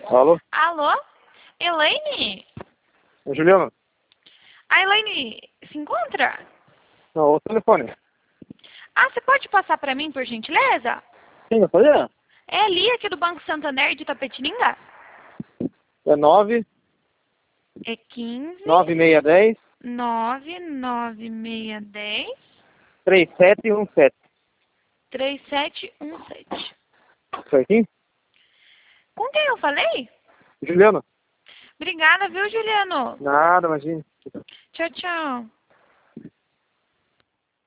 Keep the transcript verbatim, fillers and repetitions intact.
Alô? Alô? Elaine? É Juliana? A Elaine se encontra? Não, o telefone. Ah, você pode passar pra mim, por gentileza? Quem vai fazer? É a Lia aqui do Banco Santander de Tapetininga? É nove, É quinze, nove seis um zero, nove nove seis um zero, três sete um sete. três sete um sete. Certinho? Com quem eu falei? Juliana? Obrigada, viu, Juliano? Nada, imagina. Tchau, tchau.